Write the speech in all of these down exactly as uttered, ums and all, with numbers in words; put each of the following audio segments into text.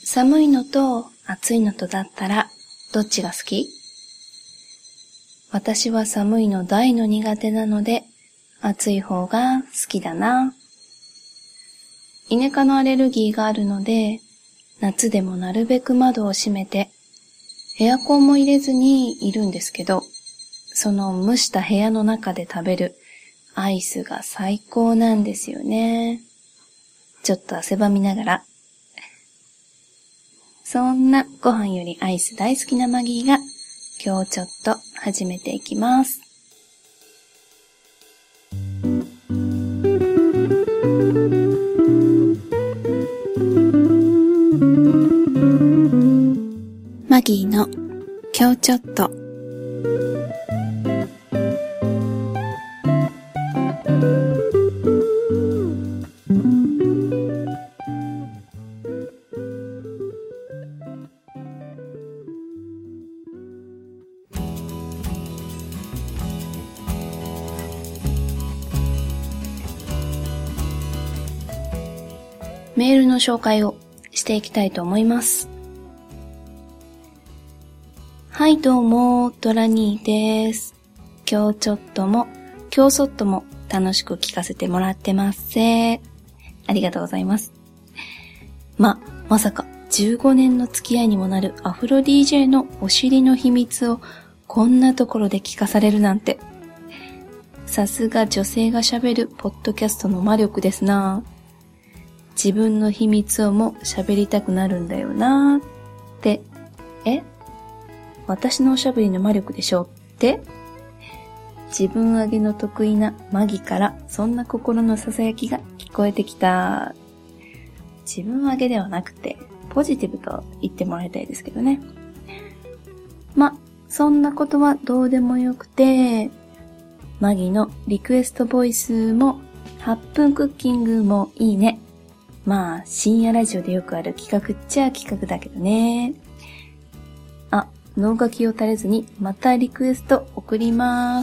寒いのと暑いのとだったらどっちが好き？私は寒いの大の苦手なので暑い方が好きだな。イネ科のアレルギーがあるので夏でもなるべく窓を閉めてエアコンも入れずにいるんですけど、その蒸した部屋の中で食べるアイスが最高なんですよね。ちょっと汗ばみながら。そんなご飯よりアイス大好きなマギーが今日ちょっと始めていきます。マギーの今日ちょっと。メールの紹介をしていきたいと思います。はいどうも、トラニーです。今日ちょっとも、今日そっとも楽しく聞かせてもらってますせ。ありがとうございます。ま、まさかじゅうごねんの付き合いにもなるアフロ ディージェー のお尻の秘密をこんなところで聞かされるなんて。さすが女性が喋るポッドキャストの魔力ですな。自分の秘密をも喋りたくなるんだよなーって、え私のおしゃべりの魔力でしょって自分上げの得意なマギからそんな心のささやきが聞こえてきた。自分上げではなくてポジティブと言ってもらいたいですけどね。ま、そんなことはどうでもよくて、マギのリクエストボイスもはっぷんクッキングもいいね。まあ深夜ラジオでよくある企画っちゃ企画だけどね。あ、脳書きを垂れずにまたリクエスト送ります。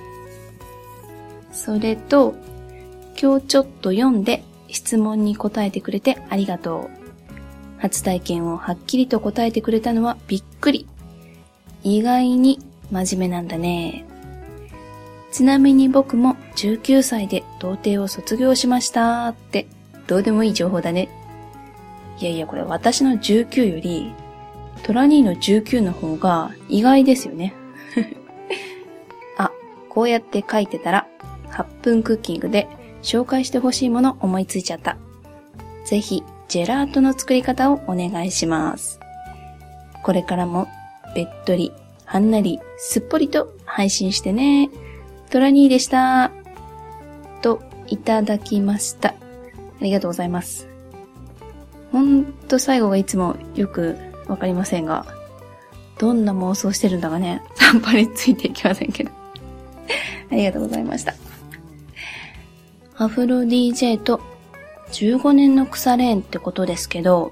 それと今日ちょっと読んで質問に答えてくれてありがとう。初体験をはっきりと答えてくれたのはびっくり。意外に真面目なんだね。ちなみに僕もじゅうきゅうさいで童貞を卒業しましたってどうでもいい情報だね。いやいやこれ私のじゅうきゅうよりトラニーのじゅうきゅうの方が意外ですよね。あ、こうやって書いてたらはっぷんクッキングで紹介してほしいもの思いついちゃった。ぜひジェラートの作り方をお願いします。これからもべっとり、はんなり、すっぽりと配信してね。トラニーでした。といただきました。ありがとうございます。ほんと最後がいつもよくわかりませんが、どんな妄想してるんだかね、さっぱりついていきませんけど。ありがとうございました。アフロ ディージェー とじゅうごねんの腐れ縁ってことですけど、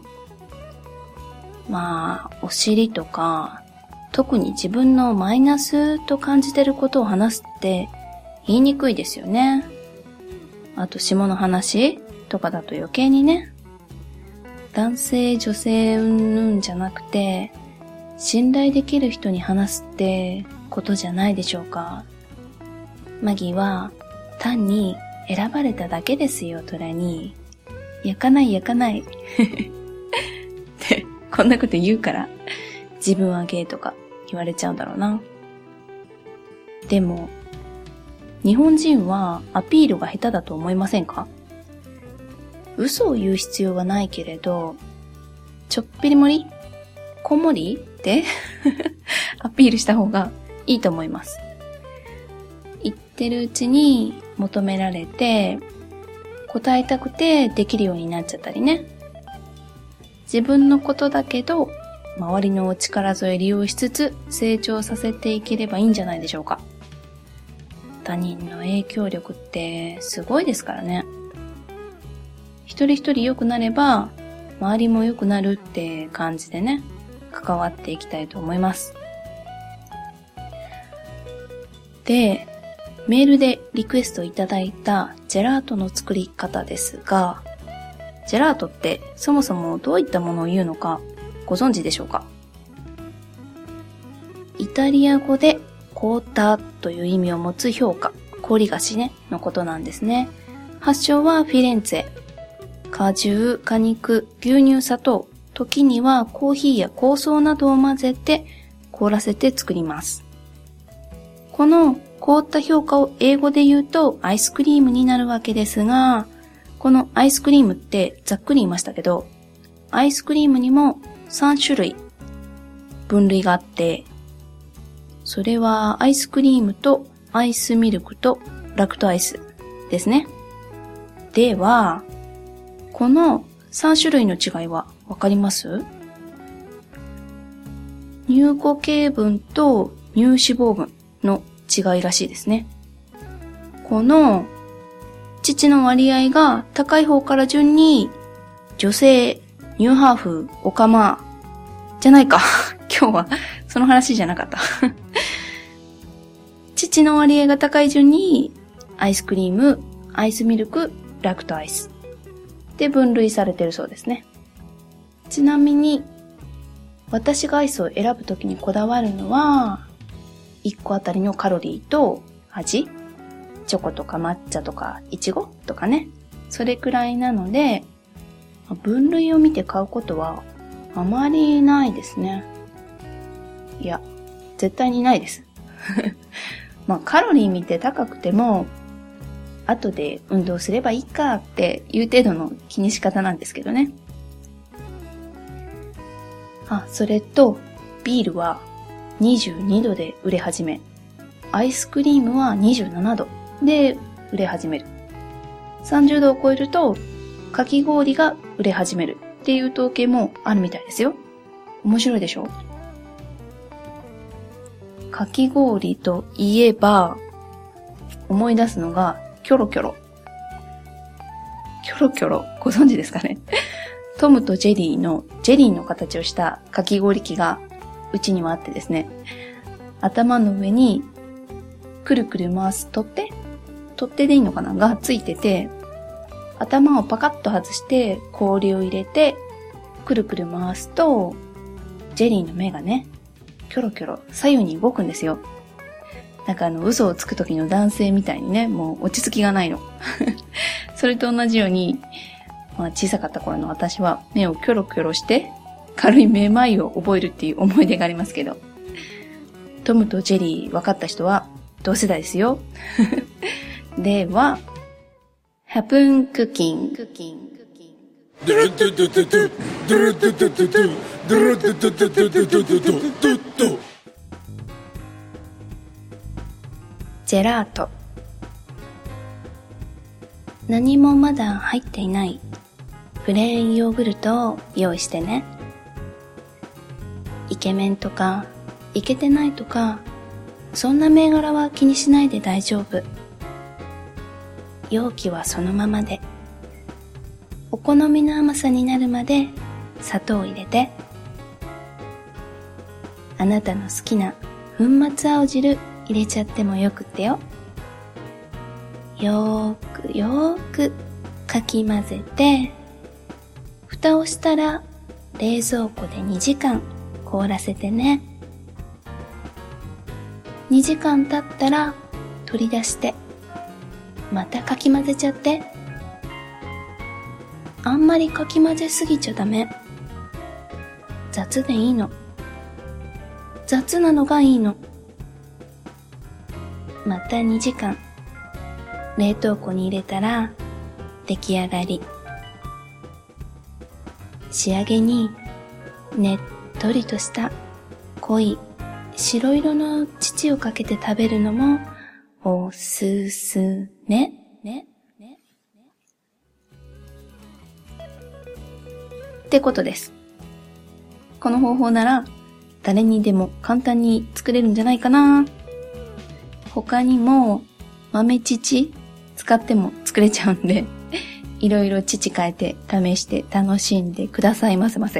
まあ、お尻とか、特に自分のマイナスと感じてることを話すって言いにくいですよね。あと下の話とかだと余計にね。男性女性うんぬんじゃなくて信頼できる人に話すってことじゃないでしょうか。マギは単に選ばれただけですよ。トラに焼かない焼かないってこんなこと言うから自分はゲイとか言われちゃうんだろうな。でも日本人はアピールが下手だと思いませんか？嘘を言う必要はないけれど、ちょっぴり盛り？こんもり？ってアピールした方がいいと思います。言ってるうちに求められて、答えたくてできるようになっちゃったりね。自分のことだけど、周りのお力添え利用しつつ成長させていければいいんじゃないでしょうか。他人の影響力ってすごいですからね。一人一人良くなれば周りも良くなるって感じでね、関わっていきたいと思います。で、メールでリクエストいただいたジェラートの作り方ですが、 ジェラートってそもそもどういったものを言うのかご存知でしょうか？イタリア語で凍ったという意味を持つ氷菓、氷菓子ね、のことなんですね。発祥はフィレンツェ。果汁、果肉、牛乳、砂糖、時にはコーヒーや香草などを混ぜて凍らせて作ります。この凍った氷菓を英語で言うとアイスクリームになるわけですが、このアイスクリームってざっくり言いましたけど、アイスクリームにもさん種類分類があって、それはアイスクリームとアイスミルクとラクトアイスですね。では、このさん種類の違いはわかります？乳固形分と乳脂肪分の違いらしいですね。この乳の割合が高い方から順に女性、ニューハーフ、オカマじゃないか。今日はその話じゃなかった。乳の割合が高い順にアイスクリーム、アイスミルク、ラクトアイスで分類されているそうですね。ちなみに私がアイスを選ぶときにこだわるのは、いっこあたりのカロリーと味、チョコとか抹茶とかイチゴとかね、それくらいなので、分類を見て買うことはあまりないですね。いや、絶対にないです。まあカロリー見て高くても、後で運動すればいいかっていう程度の気にし方なんですけどね。あ、それとビールはにじゅうにどで売れ始め、アイスクリームはにじゅうななどで売れ始める。さんじゅうどを超えるとかき氷が売れ始めるっていう統計もあるみたいですよ。面白いでしょ？かき氷といえば思い出すのがキョロキョロ。キョロキョロご存知ですかね？トムとジェリーのジェリーの形をしたかき氷機がうちにはあってですね、頭の上にくるくる回す取っ手取っ手でいいのかながついてて、頭をパカッと外して氷を入れてくるくる回すと、ジェリーの目がね、キョロキョロ左右に動くんですよ。なんかあの嘘をつく時の男性みたいにね、もう落ち着きがないの。それと同じように、まあ、小さかった頃の私は目をキョロキョロして軽いめまいを覚えるっていう思い出がありますけど、トムとジェリー分かった人は同世代ですよ。では、ハプンクッキング。ジェラート。何もまだ入っていないプレーンヨーグルトを用意してね。イケメンとかイケてないとか、そんな銘柄は気にしないで大丈夫。容器はそのままで、お好みの甘さになるまで砂糖を入れて、あなたの好きな粉末青汁入れちゃってもよくってよ。よーくよーくかき混ぜて、蓋をしたら冷蔵庫でにじかん凍らせてね。にじかん経ったら取り出して、またかき混ぜちゃって。あんまりかき混ぜすぎちゃダメ。雑でいいの。雑なのがいいの。またにじかん冷凍庫に入れたら出来上がり。仕上げにねっとりとした濃い白色の乳をかけて食べるのもおすすめ。ねねってことです。この方法なら誰にでも簡単に作れるんじゃないかな。他にも豆乳使っても作れちゃうんで、いろいろ乳変えて試して楽しんでくださいませませ。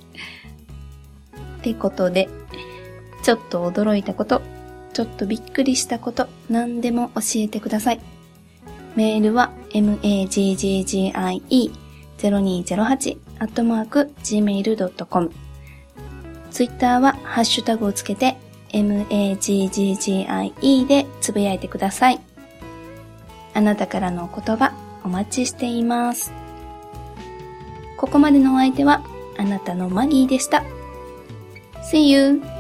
ってことで、ちょっと驚いたこと、ちょっとびっくりしたこと、何でも教えてください。メールは マジジジイゼロにーゼロはち アットマーク ジーメール ドットコム。ツイッターはハッシュタグをつけて マグ でつぶやいてください。あなたからのお言葉お待ちしています。ここまでのお相手はあなたのマギーでした。See you!